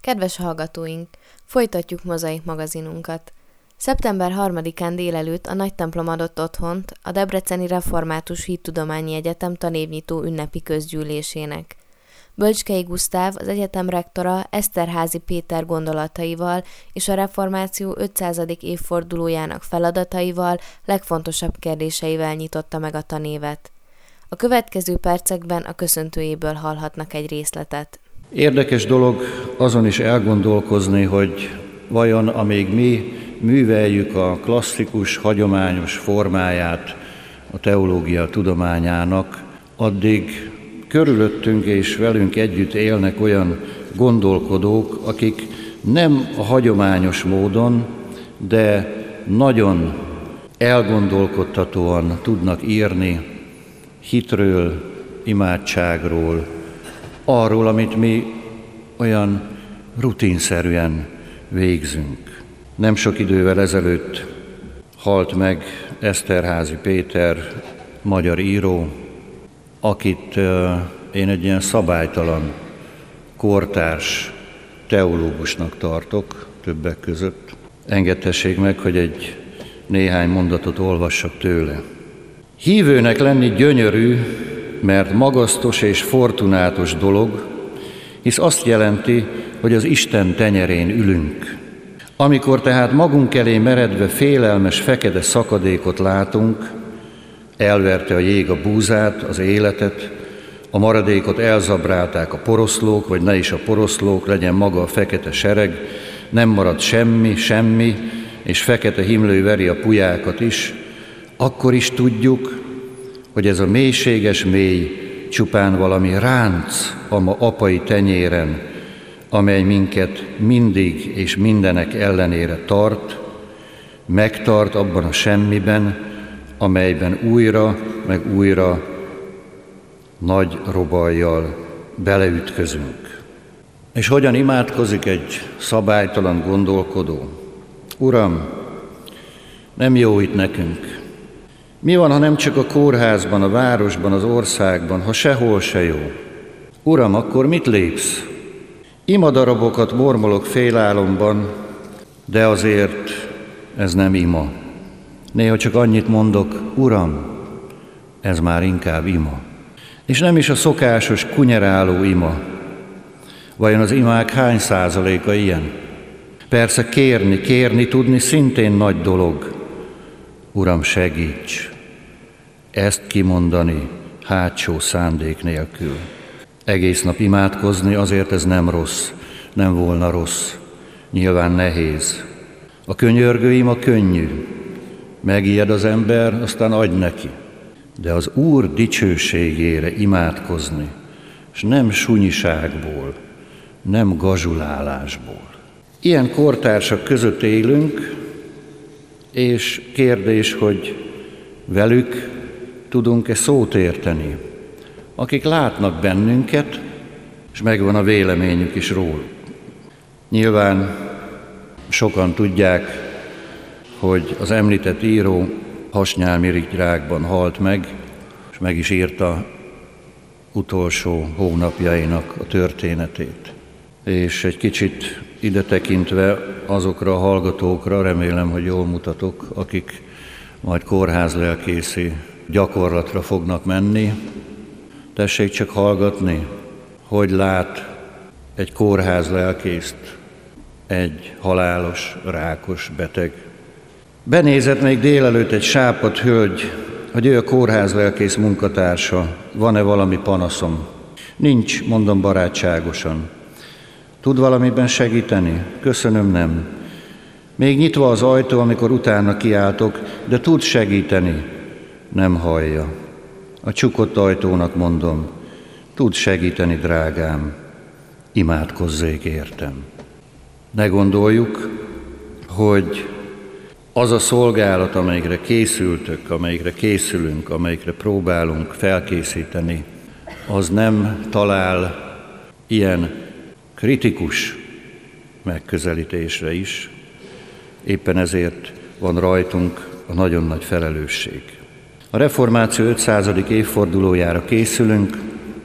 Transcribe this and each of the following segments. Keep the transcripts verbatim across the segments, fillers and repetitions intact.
Kedves hallgatóink, folytatjuk Mozaik magazinunkat. szeptember harmadikán délelőtt a Nagy templom adott otthont a Debreceni Református Hittudományi Egyetem tanévnyitó ünnepi közgyűlésének. Bölcskei Gusztáv, az egyetem rektora Eszterházy Péter gondolataival és a reformáció ötszázadik évfordulójának feladataival, legfontosabb kérdéseivel nyitotta meg a tanévet. A következő percekben a köszöntőjéből hallhatnak egy részletet. Érdekes dolog azon is elgondolkozni, hogy vajon amíg mi műveljük a klasszikus, hagyományos formáját a teológia tudományának, addig körülöttünk és velünk együtt élnek olyan gondolkodók, akik nem a hagyományos módon, de nagyon elgondolkodtatóan tudnak írni hitről, imádságról, arról, amit mi olyan rutinszerűen végzünk. Nem sok idővel ezelőtt halt meg Eszterházy Péter, magyar író, akit uh, én egy ilyen szabálytalan, kortárs teológusnak tartok többek között. Engedhessék meg, hogy egy néhány mondatot olvassak tőle. Hívőnek lenni gyönyörű, mert magasztos és fortunátos dolog, hisz azt jelenti, hogy az Isten tenyerén ülünk. Amikor tehát magunk elé meredve félelmes fekete szakadékot látunk, elverte a jég a búzát, az életet, a maradékot elzabrálták a poroszlók, vagy ne is a poroszlók, legyen maga a fekete sereg, nem marad semmi, semmi, és fekete himlő veri a pulyákat is, akkor is tudjuk, hogy ez a mélységes mély csupán valami ránc a ma apai tenyéren, amely minket mindig és mindenek ellenére tart, megtart abban a semmiben, amelyben újra meg újra nagy robajjal beleütközünk. És hogyan imádkozik egy szabálytalan gondolkodó? Uram, nem jó itt nekünk. Mi van, ha nem csak a kórházban, a városban, az országban, ha sehol se jó? Uram, akkor mit lépsz? Imadarabokat mormolok félálomban, de azért ez nem ima. Néha csak annyit mondok, Uram, ez már inkább ima. És nem is a szokásos kunyeráló ima. Vajon az imák hány százaléka ilyen? Persze kérni, kérni tudni szintén nagy dolog. Uram, segíts! Ezt kimondani hátsó szándék nélkül. Egész nap imádkozni, azért ez nem rossz, nem volna rossz. Nyilván nehéz. A könyörgő ima könnyű. Megijed az ember, aztán adj neki. De az Úr dicsőségére imádkozni, és nem sunyiságból, nem gazsulálásból. Ilyen kortársak között élünk, és kérdés, hogy velük tudunk-e szót érteni, akik látnak bennünket, és megvan a véleményük is róluk. Nyilván sokan tudják, hogy az említett író hasnyálmirigyrákban halt meg, és meg is írta utolsó hónapjainak a történetét. És egy kicsit ide tekintve azokra a hallgatókra, remélem, hogy jól mutatok, akik majd kórházlelkészi gyakorlatra fognak menni, tessék csak hallgatni, hogy lát egy kórházlelkészt egy halálos, rákos beteg. Benézett még délelőtt egy sápadt hölgy, hogy ő a kórházlelkész munkatársa, van-e valami panaszom. Nincs, mondom barátságosan. Tud valamiben segíteni? Köszönöm, nem. Még nyitva az ajtó, amikor utána kiáltok, de tud segíteni? Nem hallja. A csukott ajtónak mondom, tud segíteni, drágám, imádkozzék értem. Ne gondoljuk, hogy az a szolgálat, amelyikre készültök, amelyikre készülünk, amelyikre próbálunk felkészíteni, az nem talál ilyen kritikus megközelítésre is. Éppen ezért van rajtunk a nagyon nagy felelősség. A reformáció ötszázadik évfordulójára készülünk,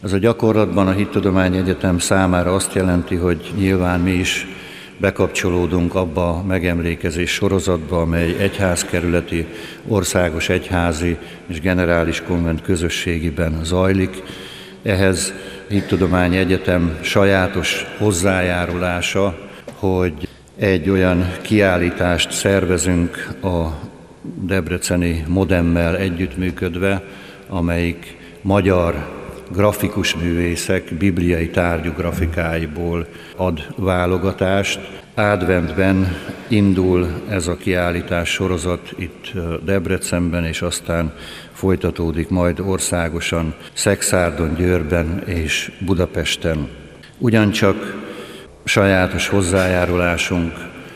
Ez a gyakorlatban a Hittudományi Egyetem számára azt jelenti, hogy nyilván mi is bekapcsolódunk abba a megemlékezés sorozatba, amely egyházkerületi, országos egyházi és generális konvent közösségiben zajlik. Ehhez a Hittudományi Egyetem sajátos hozzájárulása, hogy egy olyan kiállítást szervezünk a debreceni Modemmel együttműködve, amelyik magyar grafikus művészek bibliai tárgyú grafikáiból ad válogatást. Adventben indul ez a kiállítás sorozat itt Debrecenben, és aztán folytatódik majd országosan Szekszárdon, Győrben és Budapesten. Ugyancsak sajátos hozzájárulásunk,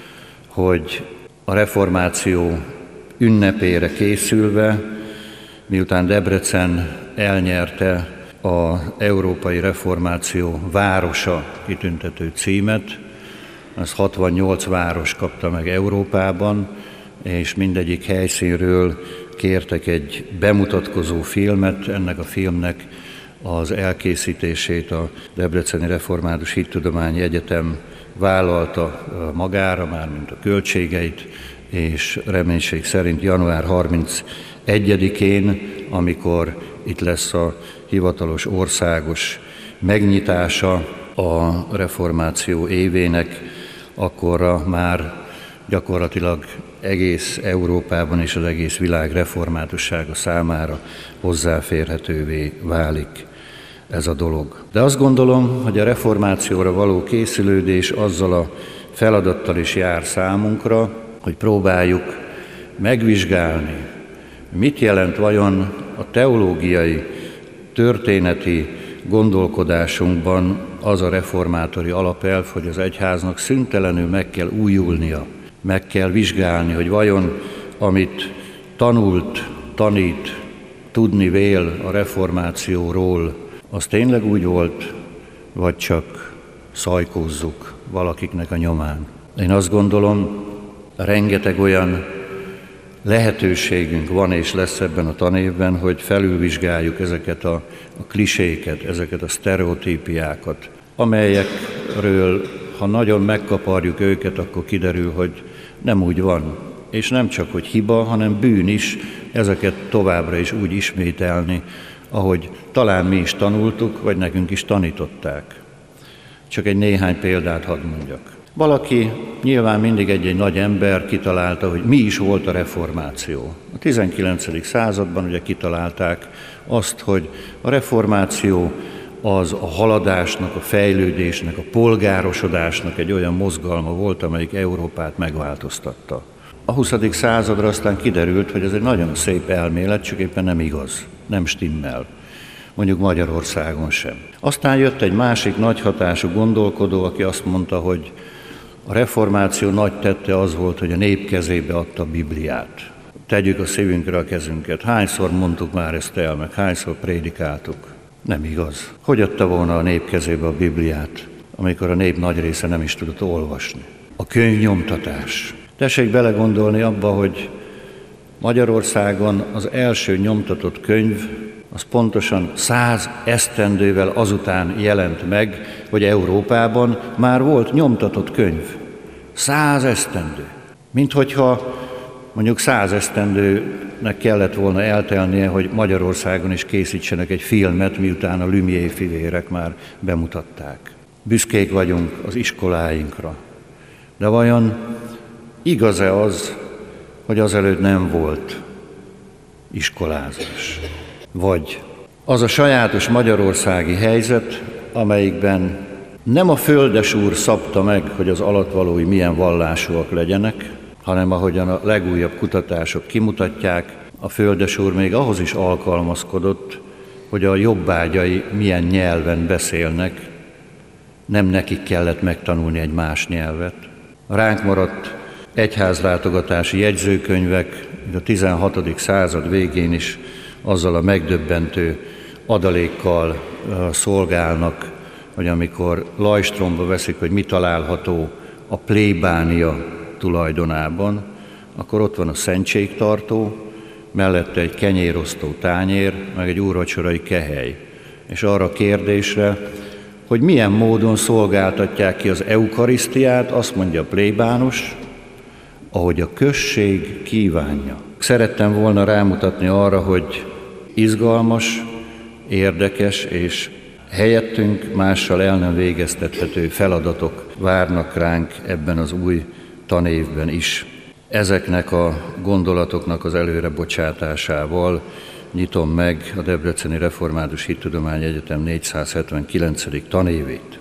hogy a reformáció ünnepére készülve, miután Debrecen elnyerte az Európai Reformáció városa kitüntető címet, az hatvannyolc város kapta meg Európában, és mindegyik helyszínről kértek egy bemutatkozó filmet. Ennek a filmnek az elkészítését a Debreceni Református Hittudományi Egyetem vállalta magára, mármint a költségeit, és reménység szerint január harmincegyedikén, amikor itt lesz a hivatalos országos megnyitása a reformáció évének, akkorra már gyakorlatilag egész Európában és az egész világ reformátussága számára hozzáférhetővé válik ez a dolog. De azt gondolom, hogy a reformációra való készülődés azzal a feladattal is jár számunkra, hogy próbáljuk megvizsgálni, mit jelent vajon a teológiai, történeti gondolkodásunkban az a reformátori alapelv, hogy az egyháznak szüntelenül meg kell újulnia, meg kell vizsgálni, hogy vajon amit tanult, tanít, tudni vél a reformációról, az tényleg úgy volt, vagy csak szajkózzuk valakiknek a nyomán. Én azt gondolom, rengeteg olyan lehetőségünk van és lesz ebben a tanévben, hogy felülvizsgáljuk ezeket a, a kliséket, ezeket a sztereotípiákat, amelyekről, ha nagyon megkaparjuk őket, akkor kiderül, hogy nem úgy van. És nem csak, hogy hiba, hanem bűn is ezeket továbbra is úgy ismételni, ahogy talán mi is tanultuk, vagy nekünk is tanították. Csak egy néhány példát hadd mondjak. Valaki, nyilván mindig egy-egy nagy ember kitalálta, hogy mi is volt a reformáció. A tizenkilencedik században ugye kitalálták azt, hogy a reformáció az a haladásnak, a fejlődésnek, a polgárosodásnak egy olyan mozgalma volt, amelyik Európát megváltoztatta. A huszadik századra aztán kiderült, hogy ez egy nagyon szép elmélet, csak éppen nem igaz, nem stimmel. Mondjuk Magyarországon sem. Aztán jött egy másik nagy hatású gondolkodó, aki azt mondta, hogy a reformáció nagy tette az volt, hogy a nép kezébe adta a Bibliát. Tegyük a szívünkre a kezünket. Hányszor mondtuk már ezt el, meg hányszor prédikáltuk? Nem igaz. Hogy adta volna a nép kezébe a Bibliát, amikor a nép nagy része nem is tudott olvasni? A könyvnyomtatás. Tessék belegondolni abba, hogy Magyarországon az első nyomtatott könyv az pontosan száz esztendővel azután jelent meg, hogy Európában már volt nyomtatott könyv. Száz esztendő. Mint hogyha mondjuk száz esztendőnek kellett volna eltelnie, hogy Magyarországon is készítsenek egy filmet, miután a Lumière fivérek már bemutatták. Büszkék vagyunk az iskoláinkra. De vajon igaz-e az, hogy azelőtt nem volt iskolázás? Vagy az a sajátos magyarországi helyzet, amelyikben nem a földesúr szabta meg, hogy az alatvalói milyen vallásúak legyenek, hanem ahogyan a legújabb kutatások kimutatják, a földesúr még ahhoz is alkalmazkodott, hogy a jobbágyai milyen nyelven beszélnek, nem nekik kellett megtanulni egy más nyelvet. Ránk maradt egyházlátogatási jegyzőkönyvek, a tizenhatodik század végén is azzal a megdöbbentő adalékkal szolgálnak, hogy amikor Lajstromba veszik, hogy mi található a plébánia tulajdonában, akkor ott van a szentségtartó, mellette egy kenyérosztó tányér, meg egy úrvacsorai kehely. és arra a kérdésre, hogy milyen módon szolgáltatják ki az eukarisztiát, azt mondja a plébános, ahogy a község kívánja. Szerettem volna rámutatni arra, hogy izgalmas, érdekes és helyettünk mással el nem végeztethető feladatok várnak ránk ebben az új tanévben is. Ezeknek a gondolatoknak az előre bocsátásával nyitom meg a Debreceni Református Hittudományi Egyetem négyszázhetvenkilencedik tanévét.